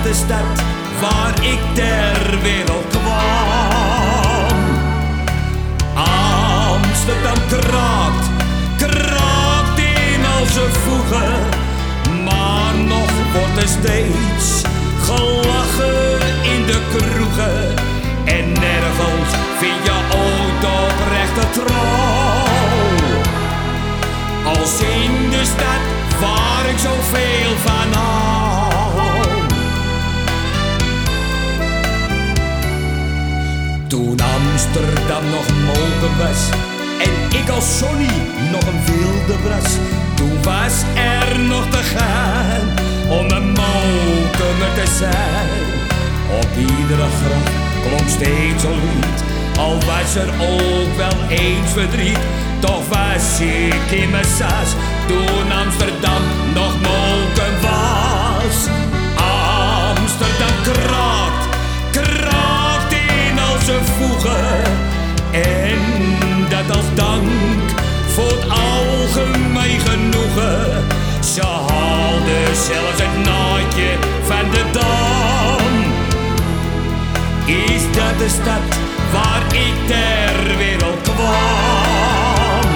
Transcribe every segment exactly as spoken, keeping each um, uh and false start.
de stad waar ik ter wereld kwam. Amsterdam kraakt, kraakt in al zijn voegen, maar nog wordt er steeds gelachen in de kroegen. En nergens vind je ooit oprechte trouw, als in de stad waar ik zoveel van hou. Toen Amsterdam nog mogen was en ik als Sonny nog een wilde was, toen was er nog te gaan om een mokemer te zijn. Op iedere graf klonk steeds een lied, al was er ook wel eens verdriet. Toch was ik in mijn sas toen Amsterdam nog moken was. Amsterdam kraakt, kraakt in al zijn voegen, en dat als dank voor het algemeen genoegen. Ze haalden zelfs het naadje van de Dam. Is dat de stad waar ik ter wereld kwam?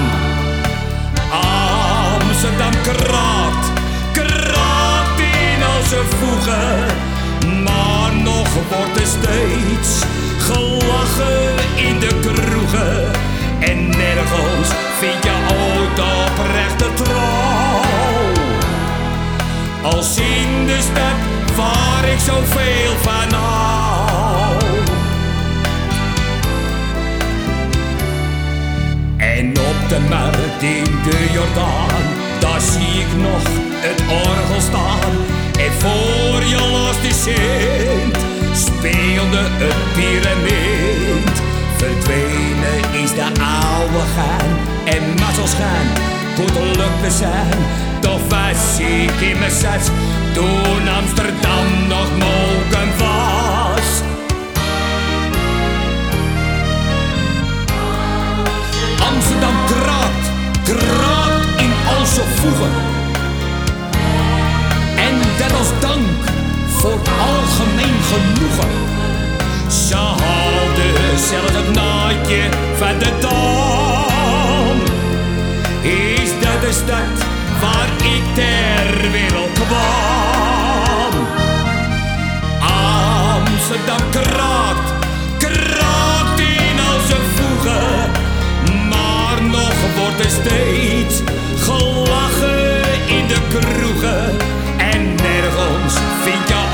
Amsterdam kraakt, kraakt in al zijn voegen, maar nog wordt er steeds gelachen in de kroegen. En nergens vind je ooit oprechte trouw, als in de stad waar ik zoveel van hou. En op de markt in de Jordaan, daar zie ik nog het orgel staan. En voor je laatste cent speelde het piramid. Verdwenen is de oude gaan en mazzels gaan, goed geluk te zijn. Toch was ik in mijn sas toen Amsterdam nog moken was. Amsterdam kraakt, kraakt in al zijn voegen, en dat als dank voor het algemeen genoegen. Ze haalden zelfs het naadje van de Dam. Is dat de stad waar ik ter wereld kwam? Amsterdam kraakt, kraakt in al zijn voegen, maar nog wordt er steeds gelachen in de kroegen. En nergens vind je